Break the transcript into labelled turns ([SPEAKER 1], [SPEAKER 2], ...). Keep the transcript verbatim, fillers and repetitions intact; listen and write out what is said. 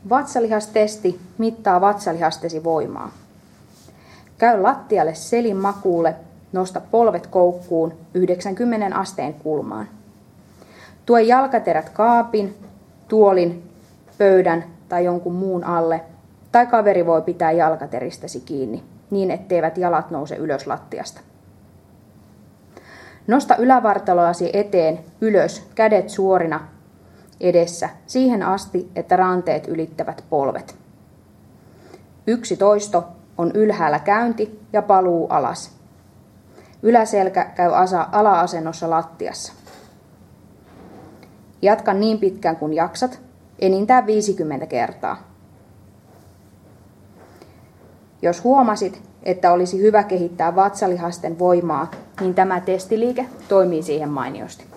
[SPEAKER 1] Vatsalihastesti mittaa vatsalihastesi voimaa. Käy lattialle selin makuulle, nosta polvet koukkuun yhdeksänkymmentä asteen kulmaan. Tue jalkaterät kaapin, tuolin, pöydän tai jonkun muun alle, tai kaveri voi pitää jalkateristäsi kiinni, niin etteivät jalat nouse ylös lattiasta. Nosta ylävartaloasi eteen ylös, kädet suorina edessä, siihen asti, että ranteet ylittävät polvet. Yksi toisto on ylhäällä käynti ja paluu alas. Yläselkä käy ala-asennossa lattiassa. Jatka niin pitkään kuin jaksat, enintään viisikymmentä kertaa. Jos huomasit, että olisi hyvä kehittää vatsalihasten voimaa, niin tämä testiliike toimii siihen mainiosti.